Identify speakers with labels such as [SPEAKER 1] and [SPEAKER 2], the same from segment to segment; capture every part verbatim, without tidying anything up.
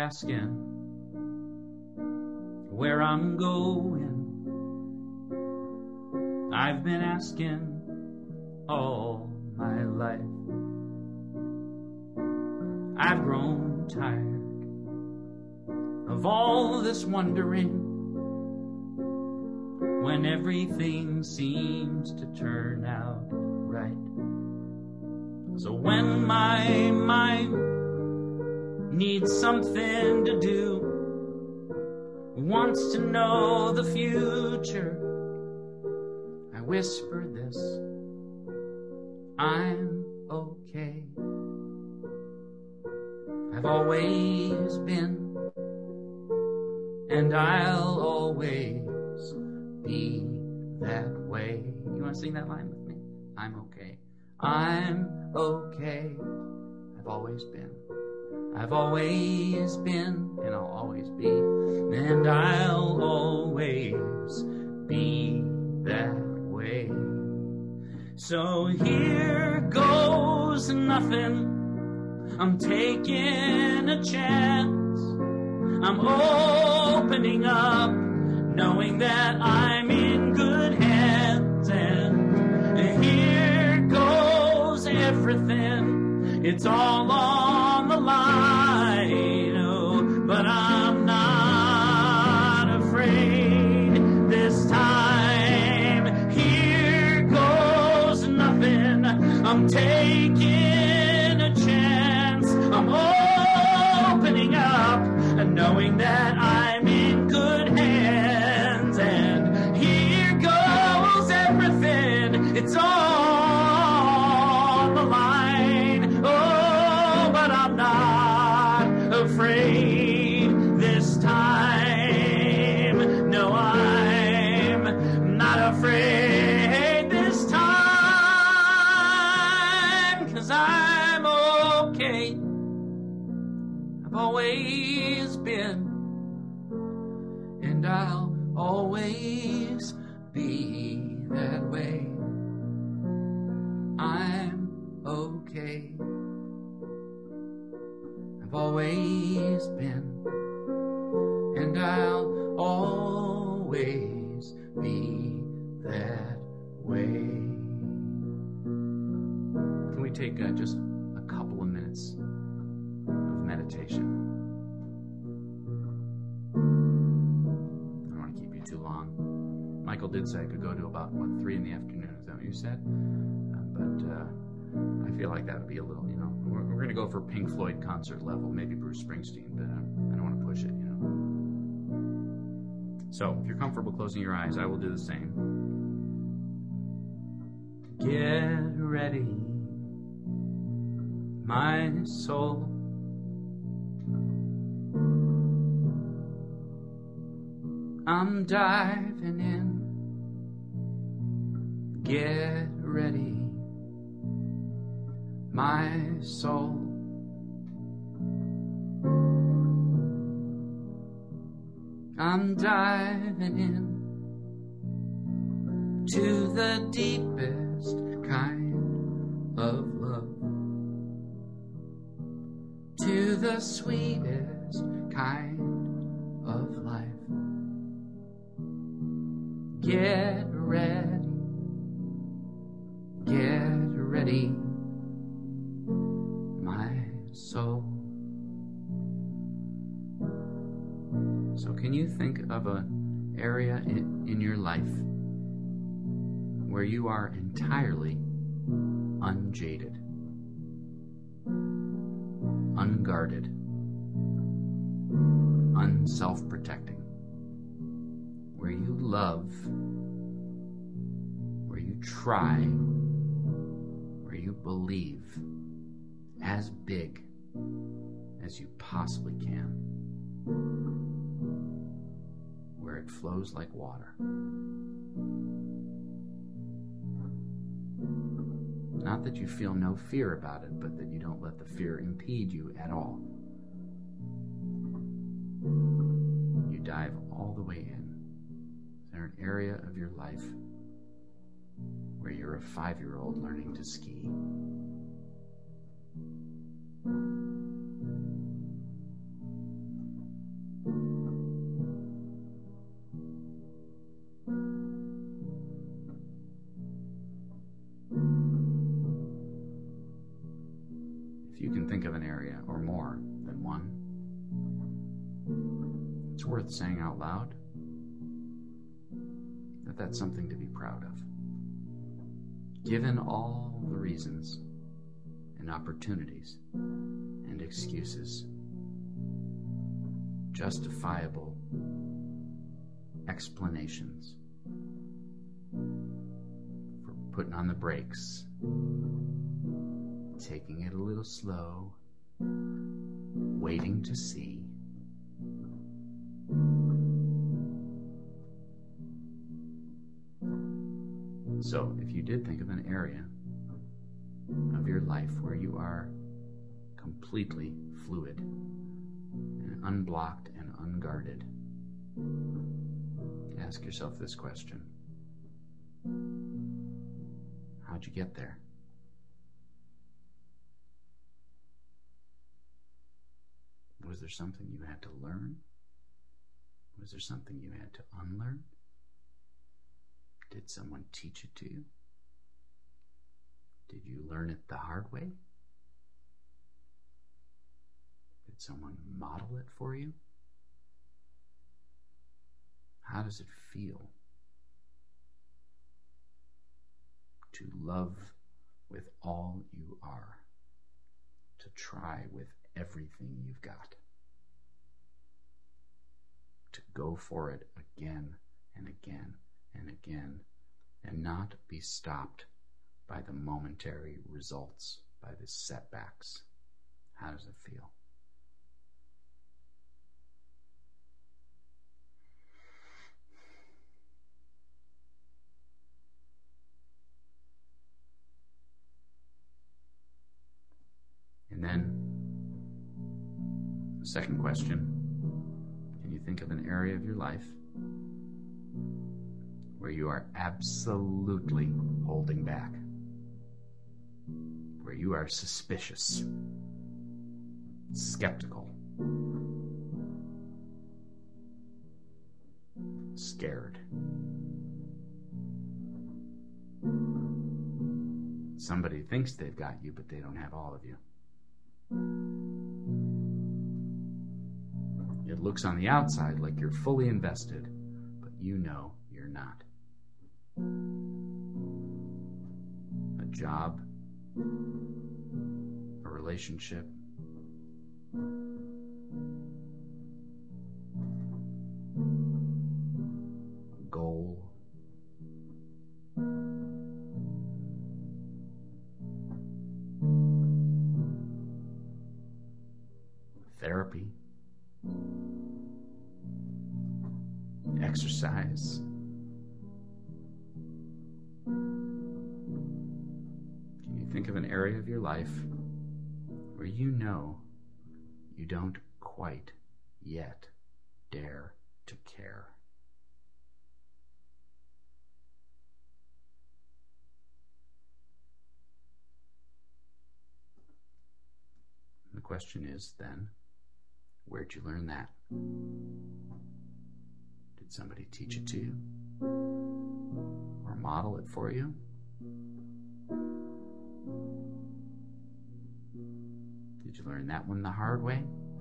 [SPEAKER 1] asking where I'm going. I've been asking all my life. I've grown tired of all this wondering when everything seems to turn out right. So when my mind needs something to do, wants to know the future, I whisper this: I'm okay. I've always been, and I'll always be that way. You want to sing that line with me? I'm okay. I'm okay. I've always been. I've always been, and I'll always be, and I'll always be that way. So here goes nothing. I'm taking a chance. I'm opening up, knowing that I'm in good hands. And here goes everything. It's all on the line. Oh, but I'm not afraid this time. Here goes nothing. I'm taking a chance. I'm opening up, and knowing that I'm in good hands. And here goes everything. It's all on the line. Oh, but I'm not afraid this time. No, I'm not afraid this time, 'cause I'm okay. I've always been, and I'll always be that way. I'm okay. I've always been, and I'll always be that way. Can we take uh, just a couple of minutes of meditation? I don't want to keep you too long. Michael did say I could go to about, what, three in the afternoon. Is that what you said? Uh, but uh, I feel like that would be a little, you know, we're, we're going to go for Pink Floyd concert level, maybe Bruce Springsteen, but uh, I don't want to push it, you know. So if you're comfortable closing your eyes, I will do the same. Get ready, my soul. I'm diving in. Get ready, my soul. I'm diving in to the deepest kind of love, to the sweetest kind of life. Get ready, get ready, my soul. So can you think of an area in, in your life where you are entirely unjaded, unguarded, unself-protecting, where you love, where you try, where you believe as big as you possibly can, where it flows like water. Not that you feel no fear about it, but that you don't let the fear impede you at all. You dive all the way in. Is there an area of your life where you're a five-year-old learning to ski? it's worth saying out loud that that's something to be proud of. Given all the reasons and opportunities and excuses, justifiable explanations for putting on the brakes, taking it a little slow, waiting to see. So, if you did think of an area of your life where you are completely fluid and unblocked and unguarded, ask yourself this question. How'd you get there? Was there something you had to learn? Was there something you had to unlearn? Did someone teach it to you? Did you learn it the hard way? Did someone model it for you? How does it feel to love with all you are, to try with everything you've got, to go for it again and again and again, and not be stopped by the momentary results, by the setbacks? How does it feel? And then, the second question, can you think of an area of your life where you are absolutely holding back, where you are suspicious, skeptical, scared? Somebody thinks they've got you, but they don't have all of you. It looks on the outside like you're fully invested, but you know you're not. A job, a relationship, a goal, therapy, exercise. Can you think of an area of your life where you know you don't quite yet dare to care? The question is then, where'd you learn that? Did somebody teach it to you? Or model it for you? Did you learn that one the hard way?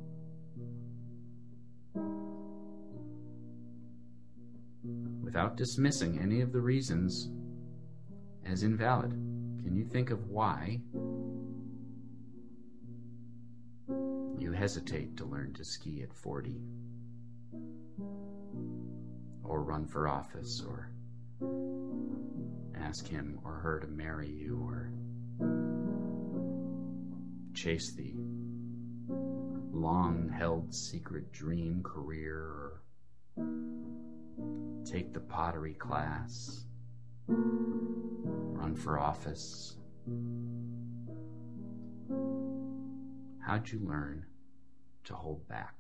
[SPEAKER 1] Without dismissing any of the reasons as invalid, can you think of why you hesitate to learn to ski at forty? Or run for office, or ask him or her to marry you, or chase the long-held secret dream career, or take the pottery class, run for office. How'd you learn to hold back?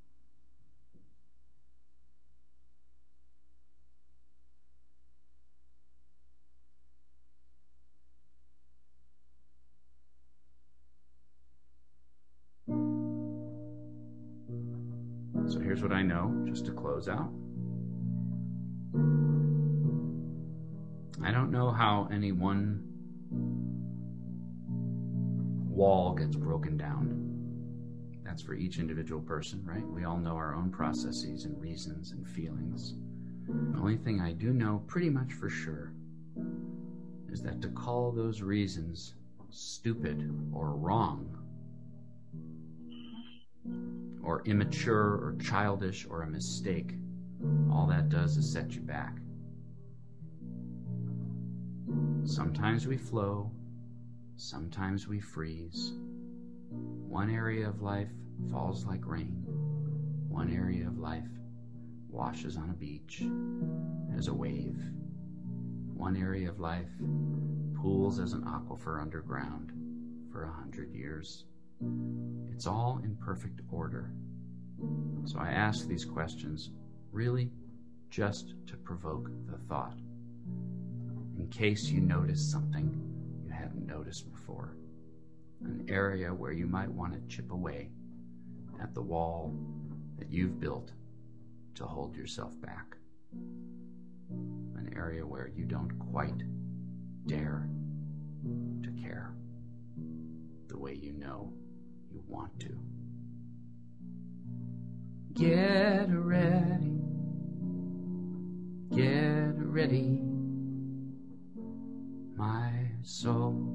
[SPEAKER 1] So here's what I know, just to close out. I don't know how any one wall gets broken down. That's for each individual person, right? We all know our own processes and reasons and feelings. The only thing I do know pretty much for sure is that to call those reasons stupid or wrong or immature or childish or a mistake, all that does is set you back. Sometimes we flow, sometimes we freeze. One area of life falls like rain. One area of life washes on a beach as a wave. One area of life pools as an aquifer underground for a hundred years. It's all in perfect order. So I ask these questions really just to provoke the thought, in case you notice something you hadn't noticed before, an area where you might want to chip away at the wall that you've built to hold yourself back, an area where you don't quite dare to care the way you know you want to. Get ready, get ready, my soul.